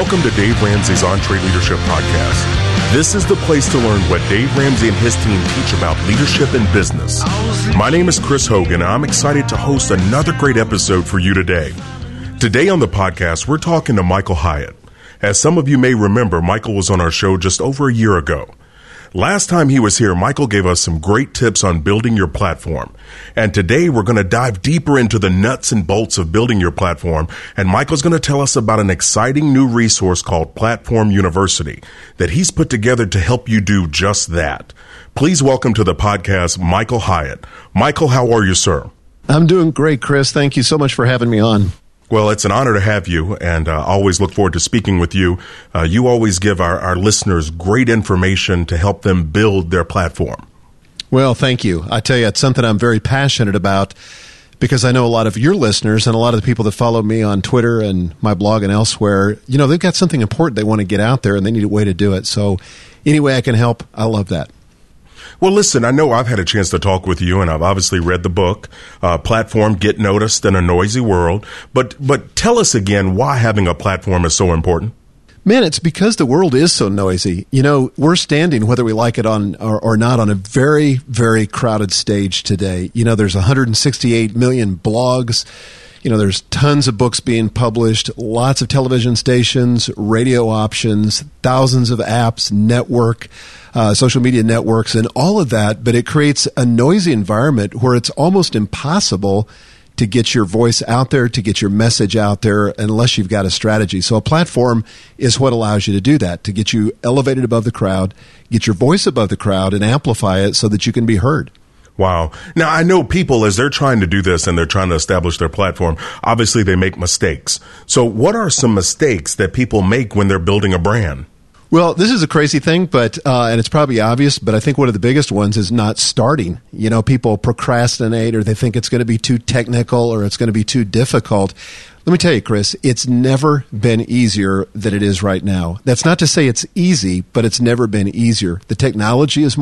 Welcome to Dave Ramsey's EntreLeadership Podcast. This is the place to learn what Dave Ramsey and his team teach about leadership and business. My name is Chris Hogan, and I'm excited to host another great episode for you today. Today on the podcast, we're talking to Michael Hyatt. As some of you may remember, Michael was on our show just over a year ago. Last time he was here, Michael gave us some great tips on building your platform. And today we're going to dive deeper into the nuts and bolts of building your platform. And Michael's going to tell us about an exciting new resource called Platform University that he's put together to help you do just that. Please welcome to the podcast, Michael Hyatt. Michael, how are you, sir? I'm doing great, Chris. Thank you so much for having me on. Well, it's an honor to have you, and I always look forward to speaking with you. You always give our listeners great information to help them build their platform. Well, thank you. I tell you, it's something I'm very passionate about because I know a lot of your listeners and a lot of the people that follow me on Twitter and my blog and elsewhere, you know, they've got something important they want to get out there, and they need a way to do it. So any way I can help, I love that. Well, listen, I know I've had a chance to talk with you, and I've obviously read the book, Platform, Get Noticed in a Noisy World. But tell us again why having a platform is so important. Man, it's because the world is so noisy. You know, we're standing, whether we like it on or not, on a very, very crowded stage today. You know, there's 168 million blogs. You know, there's tons of books being published, lots of television stations, radio options, thousands of apps, social media networks, and all of that. But it creates a noisy environment where it's almost impossible to get your voice out there, to get your message out there, unless you've got a strategy. So a platform is what allows you to do that, to get you elevated above the crowd, get your voice above the crowd, and amplify it so that you can be heard. Wow. Now, I know people, as they're trying to do this and they're trying to establish their platform, obviously they make mistakes. So what are some mistakes that people make when they're building a brand? Well, this is a crazy thing, but and it's probably obvious, but I think one of the biggest ones is not starting. You know, people procrastinate, or they think it's going to be too technical, or it's going to be too difficult. Let me tell you, Chris, it's never been easier than it is right now. That's not to say it's easy, but it's never been easier. The technology is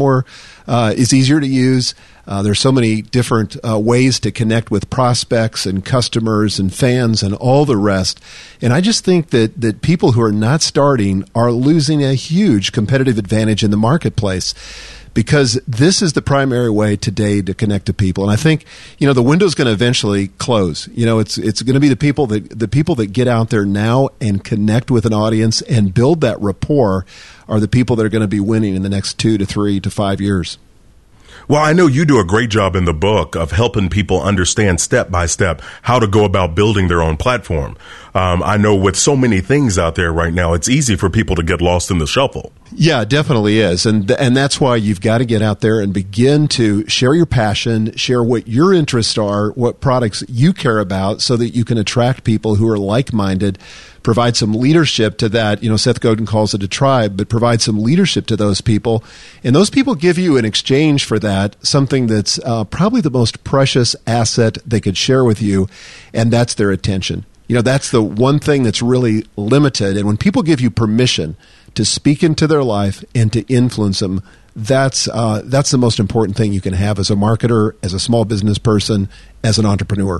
easier to use. There's so many different ways to connect with prospects and customers and fans and all the rest. And I just think that people who are not starting are losing a huge competitive advantage in the marketplace, because this is the primary way today to connect to people. And I think, you know, the window's going to eventually close. You know, it's going to be the people that get out there now and connect with an audience and build that rapport are the people that are going to be winning in the next 2 to 3 to 5 years. Well, I know you do a great job in the book of helping people understand step by step how to go about building their own platform. I know with so many things out there right now, it's easy for people to get lost in the shuffle. Yeah, it definitely is. And that's why you've got to get out there and begin to share your passion, share what your interests are, what products you care about, so that you can attract people who are like-minded. Provide some leadership to that. You know, Seth Godin calls it a tribe, but provide some leadership to those people. And those people give you in exchange for that something that's probably the most precious asset they could share with you, and that's their attention. You know, that's the one thing that's really limited. And when people give you permission to speak into their life and to influence them, that's the most important thing you can have as a marketer, as a small business person, as an entrepreneur.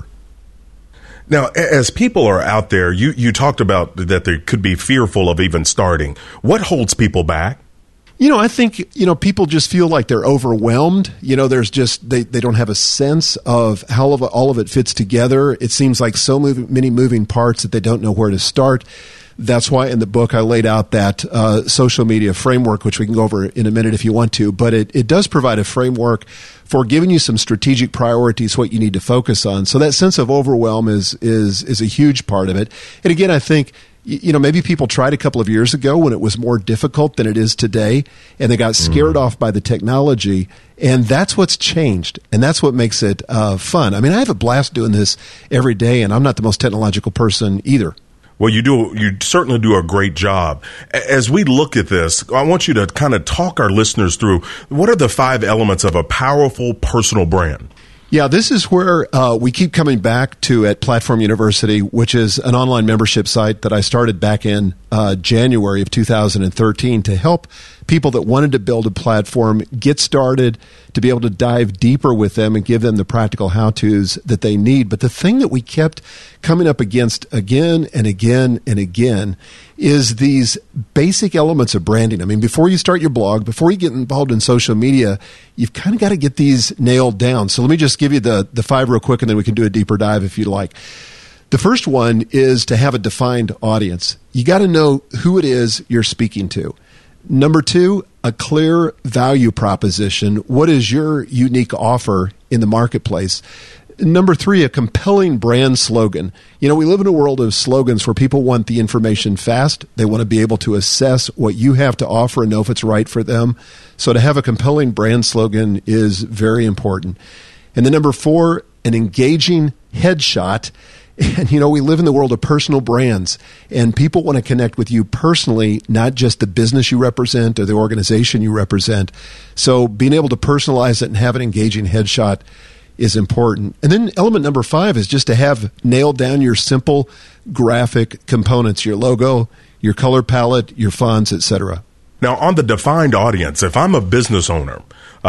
Now, as people are out there, you talked about that they could be fearful of even starting. What holds people back? You know, I think, you know, people just feel like they're overwhelmed. You know, there's just, they don't have a sense of how all of it fits together. It seems like so many moving parts that they don't know where to start. That's why in the book I laid out that social media framework, which we can go over in a minute if you want to, but it does provide a framework for giving you some strategic priorities, what you need to focus on. So that sense of overwhelm is a huge part of it. And again, I think, you know, maybe people tried a couple of years ago when it was more difficult than it is today, and they got scared off by the technology, and that's what's changed, and that's what makes it fun. I mean, I have a blast doing this every day, and I'm not the most technological person either. Well, you certainly do a great job. As we look at this, I want you to kind of talk our listeners through what are the 5 elements of a powerful personal brand? Yeah, this is where we keep coming back to at Platform University, which is an online membership site that I started back in January of 2013 to help people that wanted to build a platform get started, to be able to dive deeper with them and give them the practical how-tos that they need. But the thing that we kept coming up against again and again and again is these basic elements of branding. I mean, before you start your blog, before you get involved in social media, you've kind of got to get these nailed down. So let me just give you the 5 real quick, and then we can do a deeper dive if you'd like. The first one is to have a defined audience. You got to know who it is you're speaking to. Number 2, a clear value proposition. What is your unique offer in the marketplace? Number 3, a compelling brand slogan. You know, we live in a world of slogans where people want the information fast. They want to be able to assess what you have to offer and know if it's right for them. So to have a compelling brand slogan is very important. And then number 4, an engaging headshot. And, you know, we live in the world of personal brands, and people want to connect with you personally, not just the business you represent or the organization you represent. So being able to personalize it and have an engaging headshot is important. And then element number 5 is just to have nailed down your simple graphic components, your logo, your color palette, your fonts, etc. Now, on the defined audience, if I'm a business owner,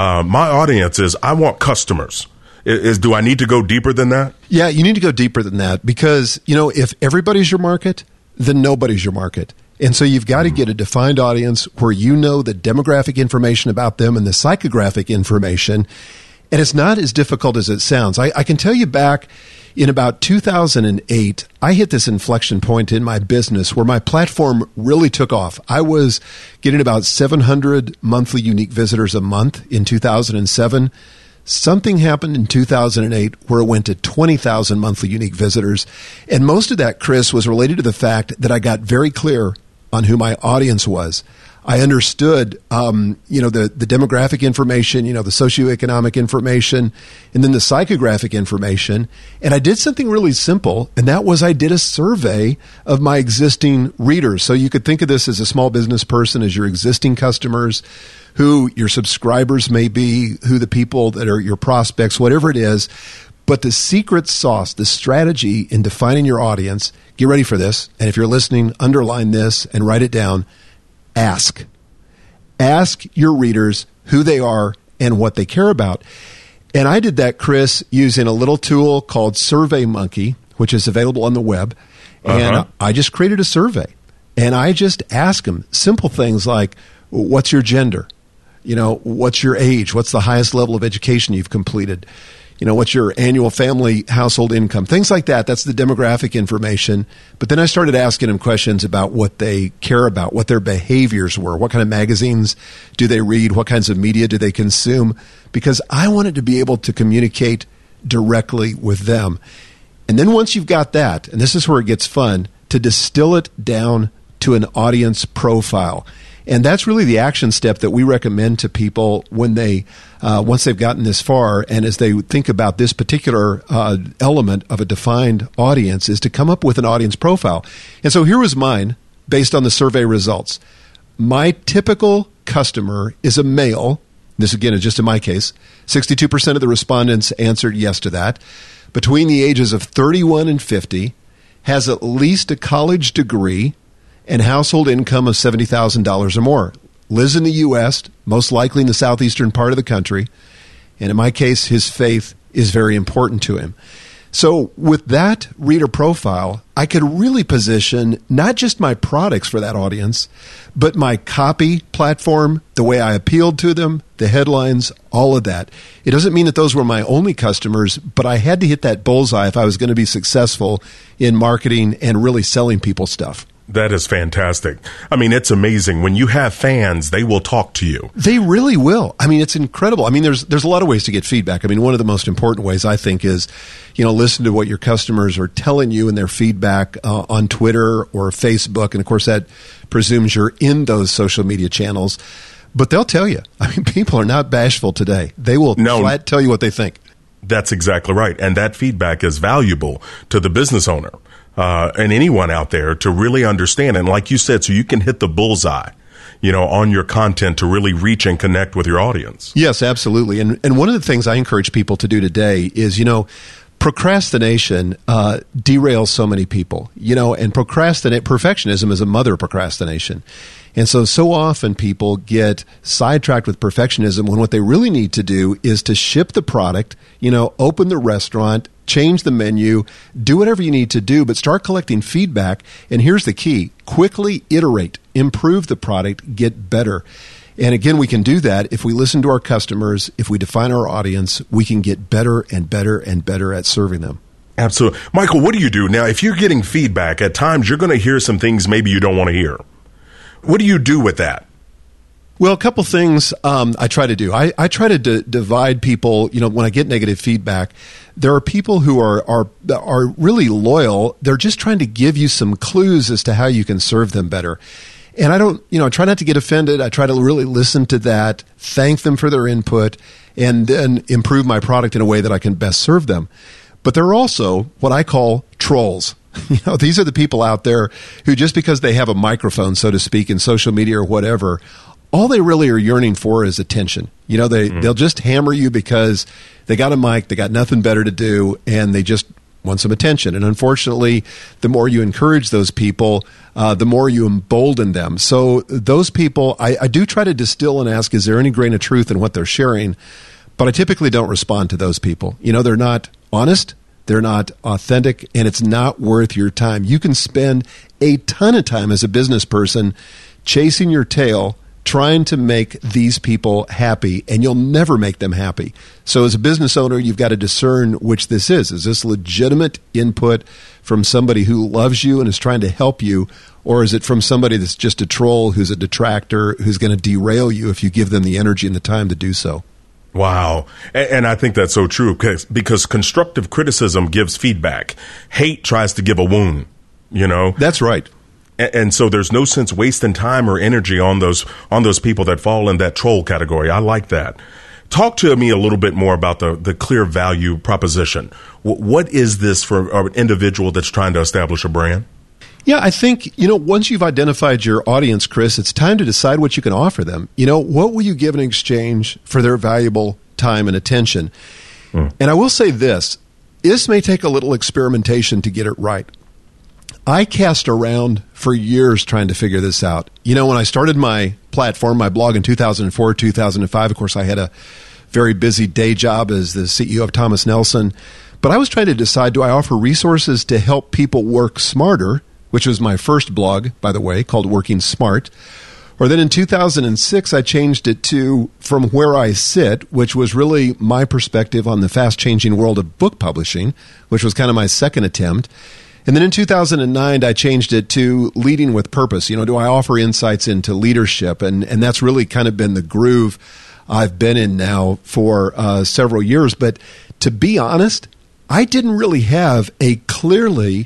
my audience is, I want customers. Do I need to go deeper than that? Yeah, you need to go deeper than that because, you know, if everybody's your market, then nobody's your market. And so you've got to get a defined audience where you know the demographic information about them and the psychographic information. And it's not as difficult as it sounds. I can tell you back in about 2008, I hit this inflection point in my business where my platform really took off. I was getting about 700 monthly unique visitors a month in 2007. Something happened in 2008 where it went to 20,000 monthly unique visitors. And most of that, Chris, was related to the fact that I got very clear on who my audience was. I understood, the demographic information, the socioeconomic information, and then the psychographic information. And I did something really simple, and that was I did a survey of my existing readers. So you could think of this as a small business person, as your existing customers, who your subscribers may be, who the people that are your prospects, whatever it is. But the secret sauce, the strategy in defining your audience, get ready for this. And if you're listening, underline this and write it down. Ask. Ask your readers who they are and what they care about. And I did that, Chris, using a little tool called SurveyMonkey, which is available on the web. And I just created a survey. And I just asked them simple things like, what's your gender? What's your age? What's the highest level of education you've completed? What's your annual family household income? Things like that. That's the demographic information. But then I started asking them questions about what they care about, what their behaviors were, what kind of magazines do they read, what kinds of media do they consume, because I wanted to be able to communicate directly with them. And then once you've got that, and this is where it gets fun, to distill it down to an audience profile. And that's really the action step that we recommend to people when they, once they've gotten this far, and as they think about this particular element of a defined audience, is to come up with an audience profile. And so here was mine, based on the survey results. My typical customer is a male. This, again, is just in my case. 62% of the respondents answered yes to that. Between the ages of 31 and 50, has at least a college degree, and household income of $70,000 or more. Lives in the U.S., most likely in the southeastern part of the country. And in my case, his faith is very important to him. So with that reader profile, I could really position not just my products for that audience, but my copy platform, the way I appealed to them, the headlines, all of that. It doesn't mean that those were my only customers, but I had to hit that bullseye if I was going to be successful in marketing and really selling people stuff. That is fantastic. I mean, it's amazing. When you have fans, they will talk to you. They really will. I mean, it's incredible. I mean, there's a lot of ways to get feedback. I mean, one of the most important ways, I think, is, listen to what your customers are telling you in their feedback on Twitter or Facebook. And, of course, that presumes you're in those social media channels. But they'll tell you. I mean, people are not bashful today. They will flat tell you what they think. That's exactly right. And that feedback is valuable to the business owner. And anyone out there to really understand. And like you said, so you can hit the bullseye, on your content to really reach and connect with your audience. Yes, absolutely. And one of the things I encourage people to do today is, procrastination derails so many people, and perfectionism is a mother of procrastination. And so often people get sidetracked with perfectionism when what they really need to do is to ship the product, open the restaurant, change the menu, do whatever you need to do, but start collecting feedback. And here's the key: quickly iterate, improve the product, get better. And again, we can do that if we listen to our customers, if we define our audience, we can get better and better and better at serving them. Absolutely. Michael, what do you do? Now, if you're getting feedback, at times you're going to hear some things maybe you don't want to hear. What do you do with that? Well, a couple things I try to do. I try to divide people. You know, when I get negative feedback, there are people who are really loyal. They're just trying to give you some clues as to how you can serve them better. And I try not to get offended. I try to really listen to that, thank them for their input, and then improve my product in a way that I can best serve them. But there are also what I call trolls. You know, these are the people out there who, just because they have a microphone, so to speak, in social media or whatever, all they really are yearning for is attention. You know, they'll just hammer you because they got a mic, they got nothing better to do, and they just want some attention. And unfortunately, the more you encourage those people, the more you embolden them. So those people, I do try to distill and ask, is there any grain of truth in what they're sharing? But I typically don't respond to those people. You know, they're not honest, they're not authentic, and it's not worth your time. You can spend a ton of time as a business person chasing your tail, trying to make these people happy, and you'll never make them happy. So as a business owner, you've got to discern which this is. Is this legitimate input from somebody who loves you and is trying to help you, or is it from somebody that's just a troll, who's a detractor, who's going to derail you if you give them the energy and the time to do so? Wow. And I think that's so true, because constructive criticism gives feedback. Hate tries to give a wound, you know? That's right. And so there's no sense wasting time or energy on those people that fall in that troll category. I like that. Talk to me a little bit more about the clear value proposition. What is this for an individual that's trying to establish a brand? Yeah, I think, once you've identified your audience, Chris, it's time to decide what you can offer them. What will you give in exchange for their valuable time and attention? And I will say this may take a little experimentation to get it right. I cast around for years trying to figure this out. When I started my platform, my blog in 2004, 2005, of course, I had a very busy day job as the CEO of Thomas Nelson. But I was trying to decide, do I offer resources to help people work smarter, which was my first blog, by the way, called Working Smart. Or then in 2006, I changed it to From Where I Sit, which was really my perspective on the fast-changing world of book publishing, which was kind of my second attempt. And then in 2009, I changed it to Leading with Purpose. Do I offer insights into leadership? And that's really kind of been the groove I've been in now for several years. But to be honest, I didn't really have a clearly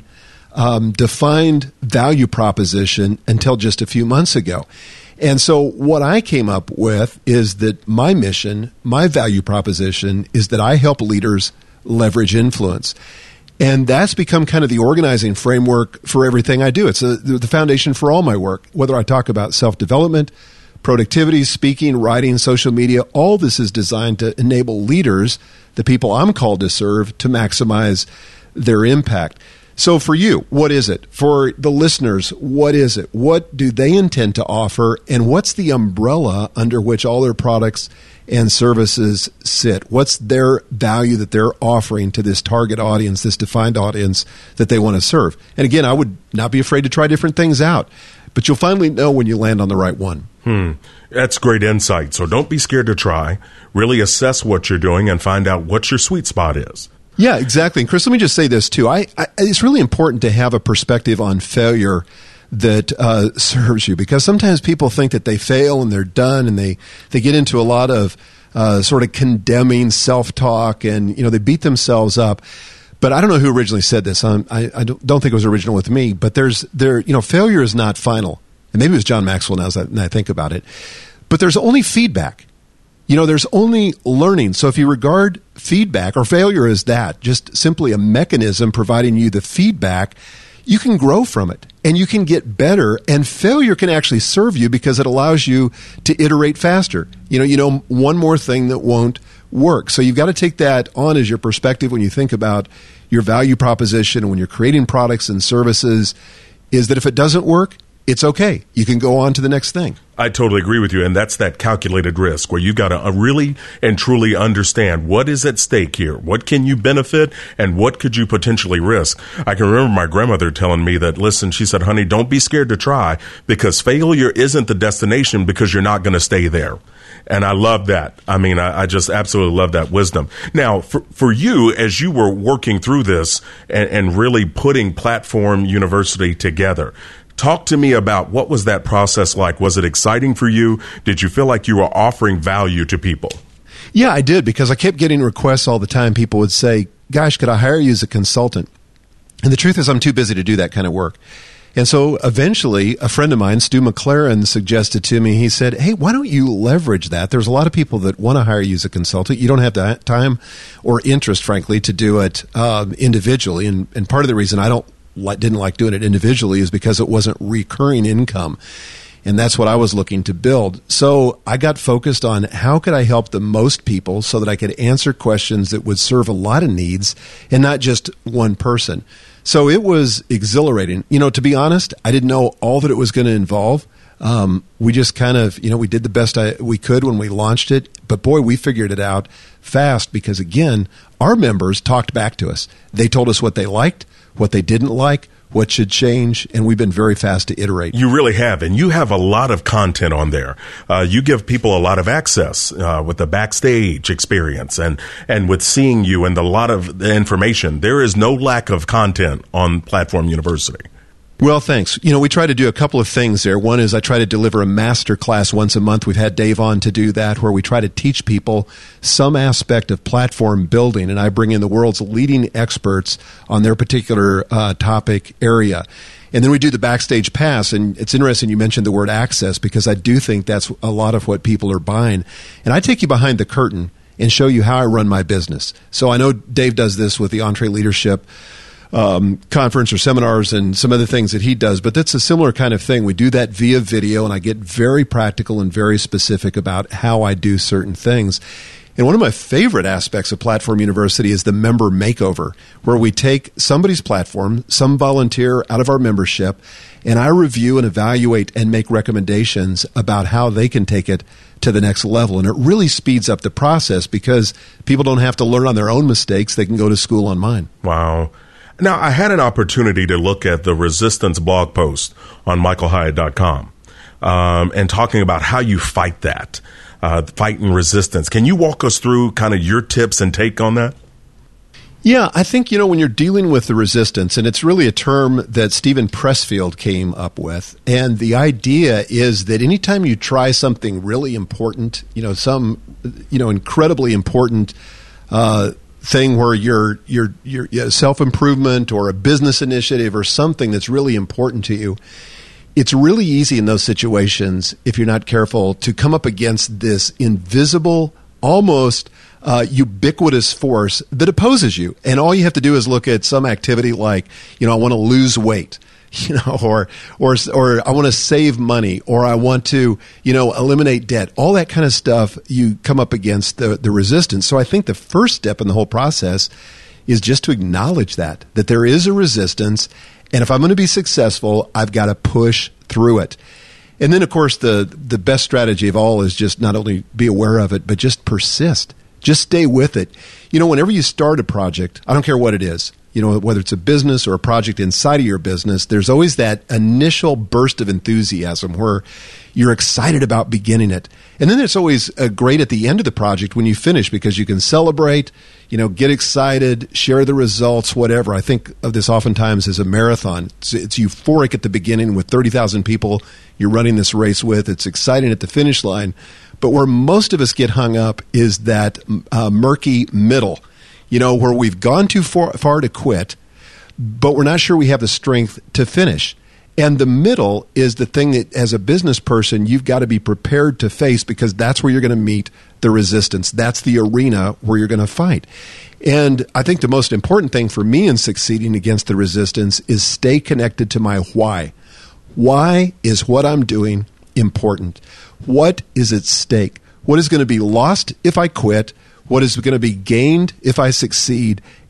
defined value proposition until just a few months ago. And so what I came up with is that my mission, my value proposition, is that I help leaders leverage influence. And that's become kind of the organizing framework for everything I do. It's the foundation for all my work, whether I talk about self-development, productivity, speaking, writing, social media. All this is designed to enable leaders, the people I'm called to serve, to maximize their impact. So for you, what is it? For the listeners, what is it? What do they intend to offer? And what's the umbrella under which all their products and services sit? What's their value that they're offering to this target audience, this defined audience that they want to serve? And again, I would not be afraid to try different things out, but you'll finally know when you land on the right one. That's great insight. So don't be scared to try. Really assess what you're doing and find out what your sweet spot is. Yeah, exactly. And Chris, let me just say this too. It's really important to have a perspective on failure that serves you, because sometimes people think that they fail and they're done, and they get into a lot of sort of condemning self-talk, and they beat themselves up. But I don't know who originally said this. I don't think it was original with me. But failure is not final, and maybe it was John Maxwell now that I think about it. But there's only feedback. There's only learning. So if you regard feedback or failure as that, just simply a mechanism providing you the feedback, you can grow from it and you can get better. And failure can actually serve you because it allows you to iterate faster. One more thing that won't work. So you've got to take that on as your perspective when you think about your value proposition and when you're creating products and services, is that if it doesn't work, it's okay. You can go on to the next thing. I totally agree with you. And that's that calculated risk where you've got to really and truly understand what is at stake here. What can you benefit and what could you potentially risk? I can remember my grandmother telling me that, listen, she said, honey, don't be scared to try because failure isn't the destination because you're not going to stay there. And I love that. I mean, I just absolutely love that wisdom. Now, for you, as you were working through this and really putting Platform University together, talk to me about what was that process like? Was it exciting for you? Did you feel like you were offering value to people? Yeah, I did, because I kept getting requests all the time. People would say, gosh, could I hire you as a consultant? And the truth is I'm too busy to do that kind of work. And so eventually a friend of mine, Stu McLaren, suggested to me, he said, hey, why don't you leverage that? There's a lot of people that want to hire you as a consultant. You don't have the time or interest, frankly, to do it individually. And part of the reason I didn't like doing it individually is because it wasn't recurring income. And that's what I was looking to build. So I got focused on how could I help the most people so that I could answer questions that would serve a lot of needs and not just one person. So it was exhilarating. You know, to be honest, I didn't know all that it was going to involve. We just kind of, we did the best we could when we launched it. But boy, we figured it out fast because, again, our members talked back to us. They told us what they liked, what they didn't like, what should change, and we've been very fast to iterate. You really have, and you have a lot of content on there. You give people a lot of access with the backstage experience and with seeing you and a lot of the information. There is no lack of content on Platform University. Well, thanks. We try to do a couple of things there. One is I try to deliver a master class once a month. We've had Dave on to do that, where we try to teach people some aspect of platform building, and I bring in the world's leading experts on their particular topic area. And then we do the backstage pass, and it's interesting you mentioned the word access because I do think that's a lot of what people are buying. And I take you behind the curtain and show you how I run my business. So I know Dave does this with the EntreLeadership conference or seminars and some other things that he does, but that's a similar kind of thing. We do that via video, and I get very practical and very specific about how I do certain things. And one of my favorite aspects of Platform University is the member makeover, where we take somebody's platform, some volunteer out of our membership, and I review and evaluate and make recommendations about how they can take it to the next level. And it really speeds up the process because people don't have to learn on their own mistakes. They can go to school on mine. Wow. Now, I had an opportunity to look at the Resistance blog post on michaelhyatt.com and talking about how you fight that, fighting resistance. Can you walk us through kind of your tips and take on that? Yeah, I think, when you're dealing with the resistance, and it's really a term that Stephen Pressfield came up with, and the idea is that anytime you try something really important, some incredibly important thing where you're self-improvement or a business initiative or something that's really important to you, it's really easy in those situations, if you're not careful, to come up against this invisible, almost ubiquitous force that opposes you. And all you have to do is look at some activity like, I want to lose weight. Or I want to save money, or I want to, eliminate debt. All that kind of stuff, you come up against the resistance. So I think the first step in the whole process is just to acknowledge that there is a resistance. And if I'm going to be successful, I've got to push through it. And then, of course, the best strategy of all is just not only be aware of it, but just persist. Just stay with it. Whenever you start a project, I don't care what it is, whether it's a business or a project inside of your business, there's always that initial burst of enthusiasm where you're excited about beginning it. And then it's always great at the end of the project when you finish because you can celebrate, get excited, share the results, whatever. I think of this oftentimes as a marathon. It's euphoric at the beginning with 30,000 people you're running this race with. It's exciting at the finish line. But where most of us get hung up is that murky middle, where we've gone too far to quit, but we're not sure we have the strength to finish. And the middle is the thing that, as a business person, you've got to be prepared to face because that's where you're going to meet the resistance. That's the arena where you're going to fight. And I think the most important thing for me in succeeding against the resistance is stay connected to my why. Why is what I'm doing important? What is at stake? What is going to be lost if I quit? What is going to be gained if I succeed?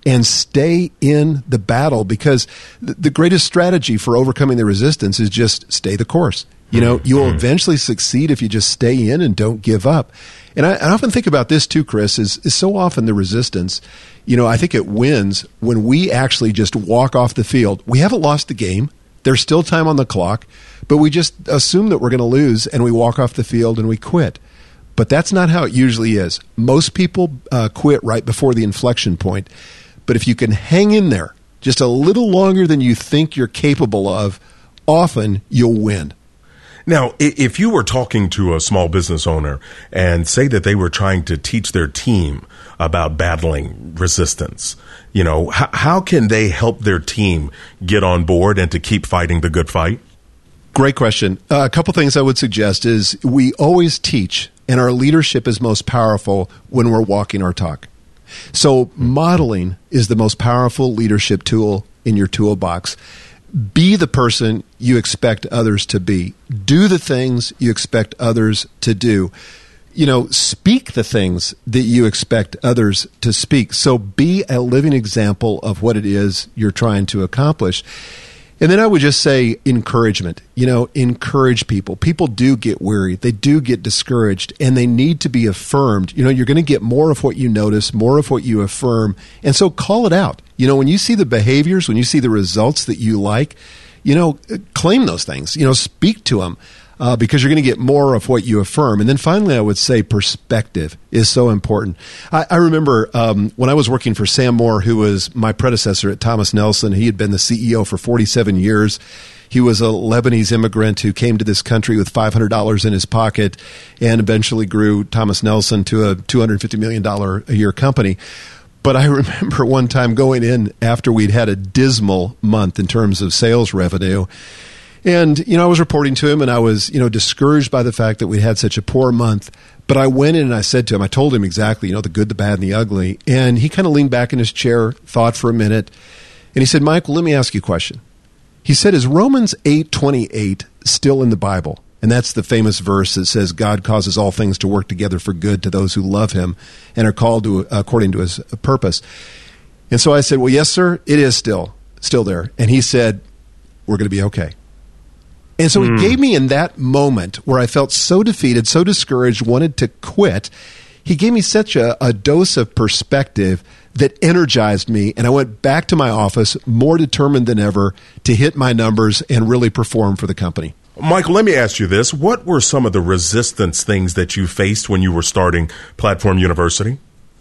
and stay in the battle, because the greatest strategy for overcoming the resistance is just stay the course. You know, you'll eventually succeed if you just stay in and don't give up. And I often think about this too, Chris, is so often the resistance, you know, I think it wins when we actually just walk off the field. We haven't lost the game. There's still time on the clock, but we just assume that we're going to lose and we walk off the field and we quit. But that's not how it usually is. Most people quit right before the inflection point. But if you can hang in there just a little longer than you think you're capable of, often you'll win. Now, if you were talking to a small business owner and say that they were trying to teach their team about battling resistance, you know, how can they help their team get on board and to keep fighting the good fight? Great question. A couple things I would suggest is we always teach, and our leadership is most powerful when we're walking our talk. So modeling is the most powerful leadership tool in your toolbox. Be the person you expect others to be. Do the things you expect others to do. You know, speak the things that you expect others to speak. So be a living example of what it is you're trying to accomplish. And then I would just say encouragement. You know, encourage people. People do get weary. They do get discouraged, and they need to be affirmed. You know, you're going to get more of what you notice, more of what you affirm. And so call it out. You know, when you see the behaviors, when you see the results that you like, you know, claim those things. You know, speak to them. Because you're going to get more of what you affirm. And then finally, I would say perspective is so important. I remember when I was working for Sam Moore, who was my predecessor at Thomas Nelson. He had been the CEO for 47 years. He was a Lebanese immigrant who came to this country with $500 in his pocket and eventually grew Thomas Nelson to a $250 million a year company. But I remember one time going in after we'd had a dismal month in terms of sales revenue. And, you know, I was reporting to him, and I was, you know, discouraged by the fact that we had such a poor month. But I went in and I said to him, I told him exactly, you know, the good, the bad, and the ugly. And he kind of leaned back in his chair, thought for a minute, and he said, Michael, let me ask you a question. He said, is Romans 8:28 still in the Bible? And that's the famous verse that says, God causes all things to work together for good to those who love him and are called to according to his purpose. And so I said, well, yes, sir, it is still there. And he said, we're going to be okay. And so he gave me, in that moment where I felt so defeated, so discouraged, wanted to quit, he gave me such a dose of perspective that energized me. And I went back to my office more determined than ever to hit my numbers and really perform for the company. Michael, let me ask you this. What were some of the resistance things that you faced when you were starting Platform University?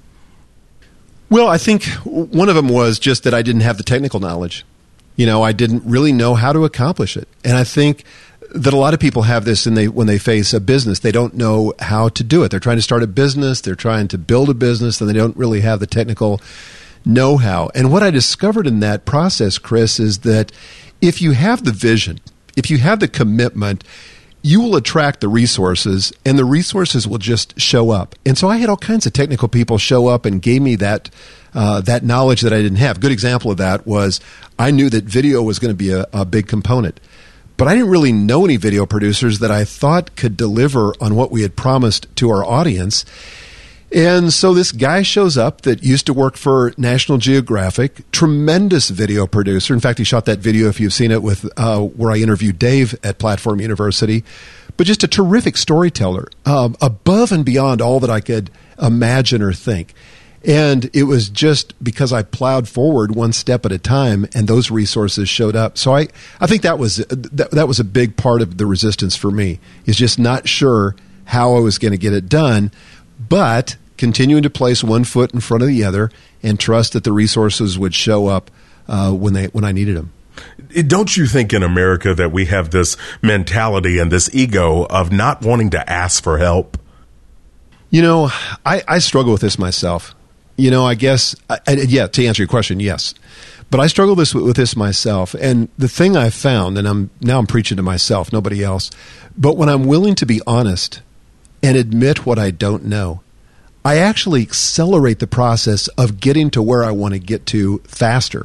Well, I think one of them was just that I didn't have the technical knowledge. You know, I didn't really know how to accomplish it. And I think that a lot of people have this when they face a business. They don't know how to do it. They're trying to start a business. They're trying to build a business, and they don't really have the technical know-how. And what I discovered in that process, Chris, is that if you have the vision, if you have the commitment, you will attract the resources, and the resources will just show up. And so I had all kinds of technical people show up and gave me that knowledge that I didn't have. A good example of that was I knew that video was going to be a big component, but I didn't really know any video producers that I thought could deliver on what we had promised to our audience. And so this guy shows up that used to work for National Geographic, tremendous video producer. In fact, he shot that video, if you've seen it, with where I interviewed Dave at Platform University. But just a terrific storyteller, above and beyond all that I could imagine or think. And it was just because I plowed forward one step at a time, and those resources showed up. So I think that was a big part of the resistance for me, is just not sure how I was going to get it done, but continuing to place one foot in front of the other and trust that the resources would show up when I needed them. Don't you think in America that we have this mentality and this ego of not wanting to ask for help? You know, I struggle with this myself. You know, I guess, yeah, to answer your question, yes. But I struggle with this myself. And the thing I've found, and I'm preaching to myself, nobody else, but when I'm willing to be honest and admit what I don't know, I actually accelerate the process of getting to where I want to get to faster.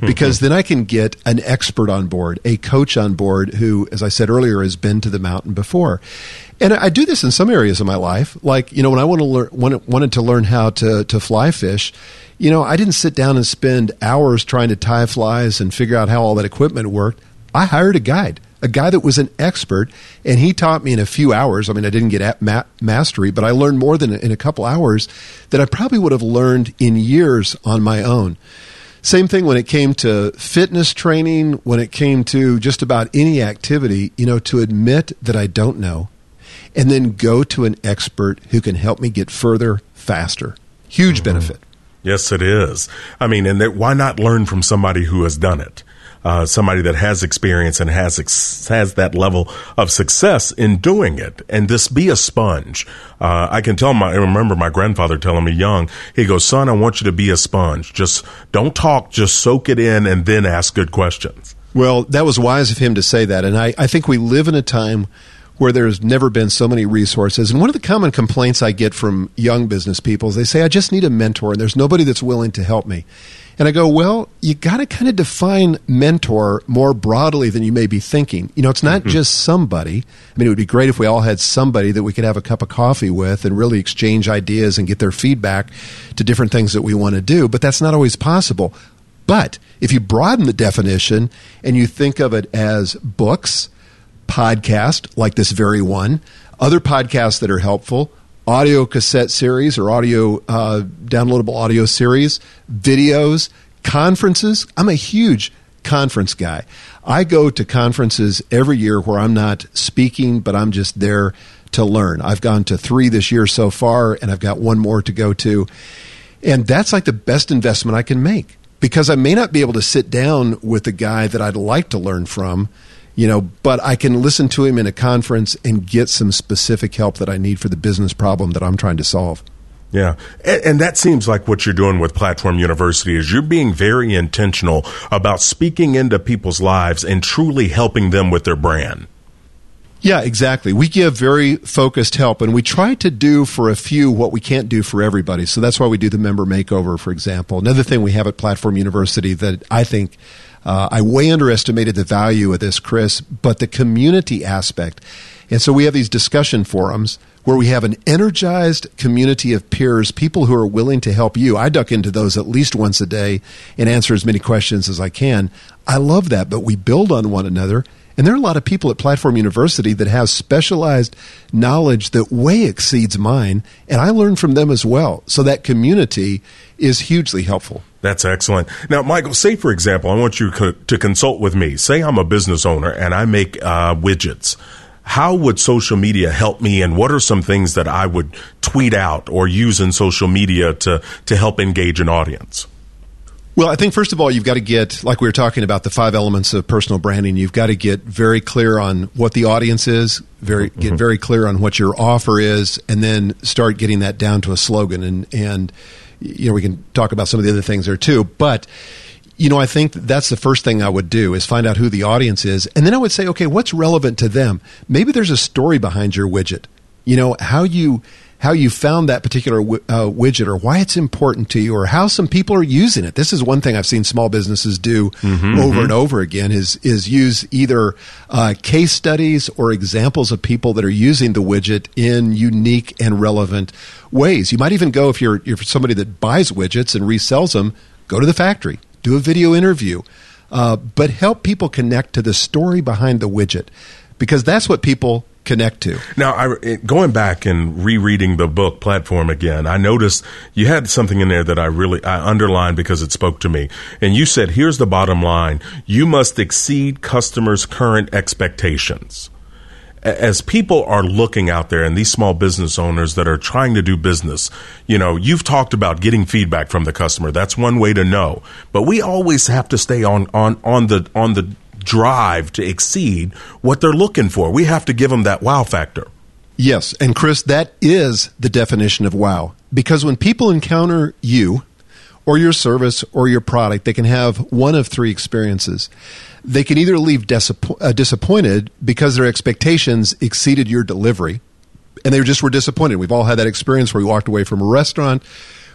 because then I can get an expert on board, a coach on board who, as I said earlier, has been to the mountain before. And I do this in some areas of my life. Like, when I wanted to learn how to fly fish, I didn't sit down and spend hours trying to tie flies and figure out how all that equipment worked. I hired a guy that was an expert, and he taught me in a few hours. I mean, I didn't get mastery, but I learned more than in a couple hours that I probably would have learned in years on my own. Same thing when it came to fitness training, when it came to just about any activity, to admit that I don't know, and then go to an expert who can help me get further faster. Huge benefit. Yes, it is. I mean, and why not learn from somebody who has done it? Somebody that has experience and has that level of success in doing it, and just be a sponge. I remember my grandfather telling me young, he goes, son, I want you to be a sponge. Just don't talk, just soak it in and then ask good questions. Well, that was wise of him to say that. And I think we live in a time where there's never been so many resources. And one of the common complaints I get from young business people is they say, I just need a mentor and there's nobody that's willing to help me. And I go, well, you got to kind of define mentor more broadly than you may be thinking. It's not just somebody. I mean, it would be great if we all had somebody that we could have a cup of coffee with and really exchange ideas and get their feedback to different things that we want to do. But that's not always possible. But if you broaden the definition and you think of it as books, podcast, like this very one, other podcasts that are helpful, audio cassette series or audio downloadable audio series, videos, conferences. I'm a huge conference guy. I go to conferences every year where I'm not speaking, but I'm just there to learn. I've gone to 3 this year so far, and I've got 1 more to go to. And that's like the best investment I can make, because I may not be able to sit down with a guy that I'd like to learn from, but I can listen to him in a conference and get some specific help that I need for the business problem that I'm trying to solve. Yeah. And that seems like what you're doing with Platform University is you're being very intentional about speaking into people's lives and truly helping them with their brand. Yeah, exactly. We give very focused help, and we try to do for a few what we can't do for everybody. So that's why we do the member makeover, for example. Another thing we have at Platform University that I think I way underestimated the value of this, Chris, but the community aspect. And so we have these discussion forums where we have an energized community of peers, people who are willing to help you. I duck into those at least once a day and answer as many questions as I can. I love that, but we build on one another. And there are a lot of people at Platform University that have specialized knowledge that way exceeds mine, and I learn from them as well. So that community is hugely helpful. That's excellent. Now, Michael, say, for example, I want you to consult with me. Say I'm a business owner and I make widgets. How would social media help me, and what are some things that I would tweet out or use in social media to help engage an audience? Well, I think, first of all, you've got to get, like we were talking about, the 5 elements of personal branding. You've got to get very clear on what the audience is, get very clear on what your offer is, and then start getting that down to a slogan. And we can talk about some of the other things there too. But, I think that's the first thing I would do is find out who the audience is. And then I would say, okay, what's relevant to them? Maybe there's a story behind your widget. How you found that particular widget, or why it's important to you, or how some people are using it. This is one thing I've seen small businesses do over and over again is use either case studies or examples of people that are using the widget in unique and relevant ways. You might even go, if you're somebody that buys widgets and resells them, go to the factory, do a video interview, but help people connect to the story behind the widget, because that's what people connect to. Now, going back and rereading the book Platform again, I noticed you had something in there that I underlined because it spoke to me. And you said, here's the bottom line. You must exceed customers' current expectations. As people are looking out there, and these small business owners that are trying to do business, you've talked about getting feedback from the customer. That's one way to know. But we always have to stay on the drive to exceed what they're looking for. We have to give them that wow factor. Yes, and Chris, that is the definition of wow. Because when people encounter you or your service or your product, they can have one of 3 experiences. They can either leave disappointed because their expectations exceeded your delivery, and they just were disappointed. We've all had that experience where we walked away from a restaurant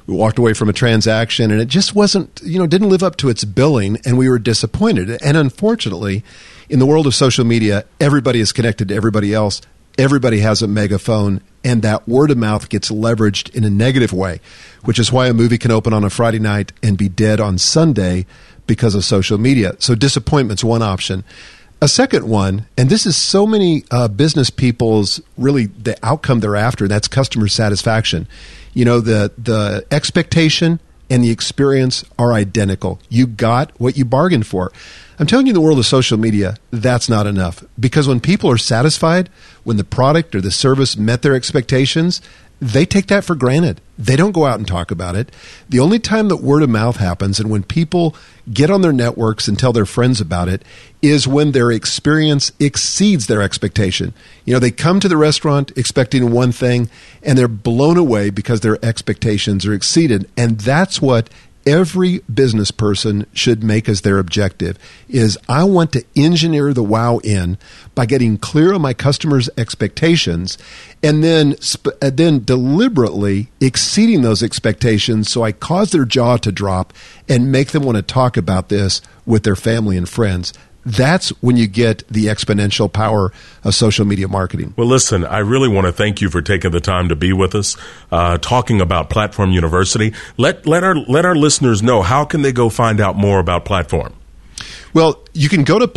We walked away from a transaction, and it just wasn't, didn't live up to its billing, and we were disappointed. And unfortunately, in the world of social media, everybody is connected to everybody else. Everybody has a megaphone, and that word of mouth gets leveraged in a negative way, which is why a movie can open on a Friday night and be dead on Sunday because of social media. So disappointment's one option. A second one, and this is so many business people's really the outcome they're after, and that's customer satisfaction. The expectation and the experience are identical. You got what you bargained for. I'm telling you, in the world of social media, that's not enough. Because when people are satisfied, when the product or the service met their expectations, they take that for granted. They don't go out and talk about it. The only time that word of mouth happens and when people get on their networks and tell their friends about it is when their experience exceeds their expectation. They come to the restaurant expecting one thing and they're blown away because their expectations are exceeded. And that's what every business person should make as their objective is I want to engineer the wow in by getting clear on my customers' expectations and then deliberately exceeding those expectations so I cause their jaw to drop and make them want to talk about this with their family and friends. That's when you get the exponential power of social media marketing. Well, listen, I really want to thank you for taking the time to be with us, talking about Platform University. Let our listeners know, how can they go find out more about Platform? Well, you can go to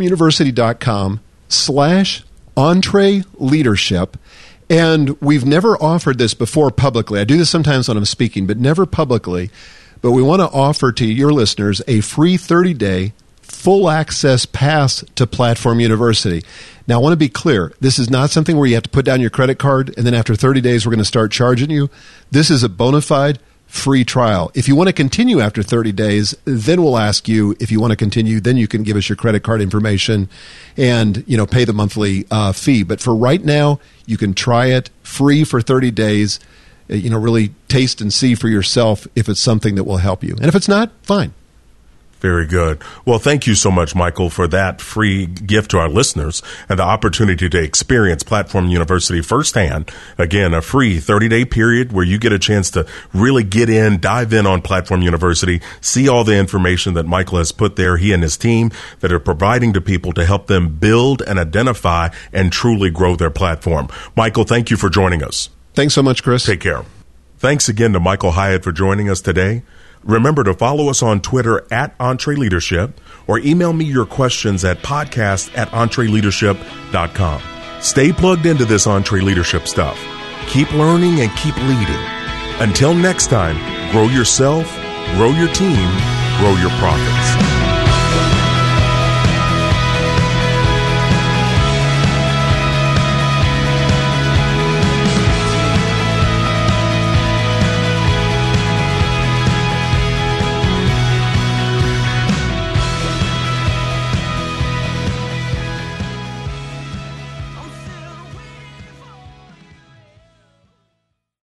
platformuniversity.com/EntreLeadership. And we've never offered this before publicly. I do this sometimes when I'm speaking, but never publicly. But we want to offer to your listeners a free 30-day full access pass to Platform University. Now, I want to be clear. This is not something where you have to put down your credit card and then after 30 days we're going to start charging you. This is a bona fide free trial. If you want to continue after 30 days, then we'll ask you if you want to continue. Then you can give us your credit card information and pay the monthly fee. But for right now, you can try it free for 30 days. Really taste and see for yourself if it's something that will help you. And if it's not, fine. Very good. Well, thank you so much, Michael, for that free gift to our listeners and the opportunity to experience Platform University firsthand. Again, a free 30-day period where you get a chance to really dive in on Platform University, see all the information that Michael has put there, he and his team, that are providing to people to help them build and identify and truly grow their platform. Michael, thank you for joining us. Thanks so much, Chris. Take care. Thanks again to Michael Hyatt for joining us today. Remember to follow us on Twitter @EntreLeadership or email me your questions at podcast@EntreLeadership.com. Stay plugged into this EntreLeadership stuff. Keep learning and keep leading. Until next time, grow yourself, grow your team, grow your profits.